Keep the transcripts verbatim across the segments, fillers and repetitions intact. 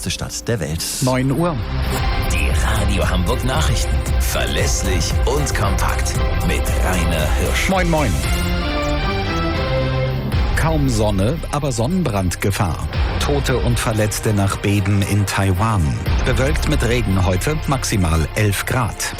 größte Stadt der Welt. neun Uhr. Die Radio Hamburg Nachrichten. Verlässlich und kompakt. Mit Rainer Hirsch. Moin, moin. Kaum Sonne, aber Sonnenbrandgefahr. Tote und Verletzte nach Beben in Taiwan. Bewölkt mit Regen heute, maximal elf Grad.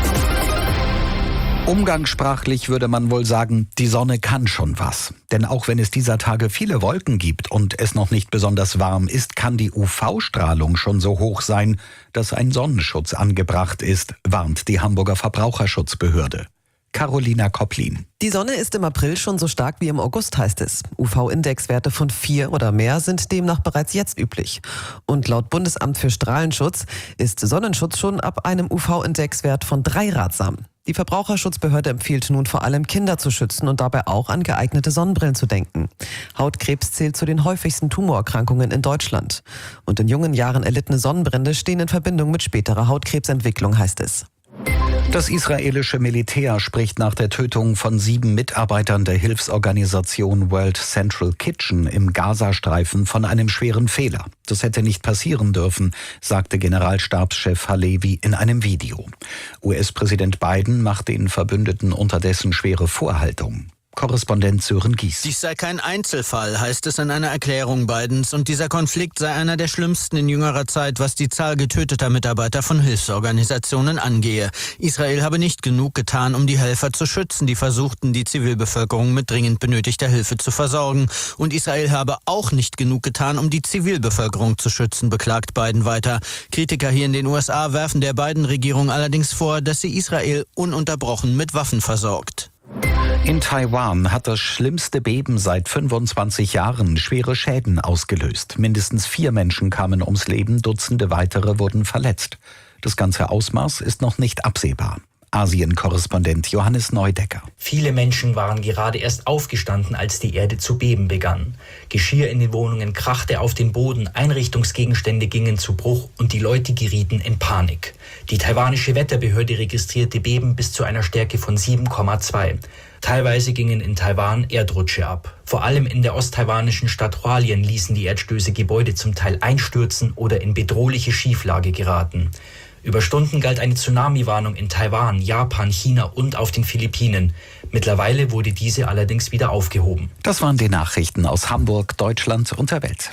Umgangssprachlich würde man wohl sagen, die Sonne kann schon was. Denn auch wenn es dieser Tage viele Wolken gibt und es noch nicht besonders warm ist, kann die U V-Strahlung schon so hoch sein, dass ein Sonnenschutz angebracht ist, warnt die Hamburger Verbraucherschutzbehörde. Carolina Kopplin. Die Sonne ist im April schon so stark wie im August, heißt es. U V-Indexwerte von vier oder mehr sind demnach bereits jetzt üblich. Und laut Bundesamt für Strahlenschutz ist Sonnenschutz schon ab einem U V-Indexwert von drei ratsam. Die Verbraucherschutzbehörde empfiehlt nun vor allem Kinder zu schützen und dabei auch an geeignete Sonnenbrillen zu denken. Hautkrebs zählt zu den häufigsten Tumorerkrankungen in Deutschland. Und in jungen Jahren erlittene Sonnenbrände stehen in Verbindung mit späterer Hautkrebsentwicklung, heißt es. Das israelische Militär spricht nach der Tötung von sieben Mitarbeitern der Hilfsorganisation World Central Kitchen im Gazastreifen von einem schweren Fehler. Das hätte nicht passieren dürfen, sagte Generalstabschef Halevi in einem Video. U S-Präsident Biden macht den Verbündeten unterdessen schwere Vorhaltungen. Korrespondent Sören Gies. Dies sei kein Einzelfall, heißt es in einer Erklärung Bidens. Und dieser Konflikt sei einer der schlimmsten in jüngerer Zeit, was die Zahl getöteter Mitarbeiter von Hilfsorganisationen angehe. Israel habe nicht genug getan, um die Helfer zu schützen, die versuchten, die Zivilbevölkerung mit dringend benötigter Hilfe zu versorgen. Und Israel habe auch nicht genug getan, um die Zivilbevölkerung zu schützen, beklagt Biden weiter. Kritiker hier in den U S A werfen der Biden-Regierung allerdings vor, dass sie Israel ununterbrochen mit Waffen versorgt. In Taiwan hat das schlimmste Beben seit fünfundzwanzig Jahren schwere Schäden ausgelöst. Mindestens vier Menschen kamen ums Leben, Dutzende weitere wurden verletzt. Das ganze Ausmaß ist noch nicht absehbar. Asien-Korrespondent Johannes Neudecker. Viele Menschen waren gerade erst aufgestanden, als die Erde zu beben begann. Geschirr in den Wohnungen krachte auf den Boden, Einrichtungsgegenstände gingen zu Bruch und die Leute gerieten in Panik. Die taiwanische Wetterbehörde registrierte Beben bis zu einer Stärke von sieben Komma zwei. Teilweise gingen in Taiwan Erdrutsche ab. Vor allem in der osttaiwanischen Stadt Hualien ließen die Erdstöße Gebäude zum Teil einstürzen oder in bedrohliche Schieflage geraten. Über Stunden galt eine Tsunami-Warnung in Taiwan, Japan, China und auf den Philippinen. Mittlerweile wurde diese allerdings wieder aufgehoben. Das waren die Nachrichten aus Hamburg, Deutschland und der Welt.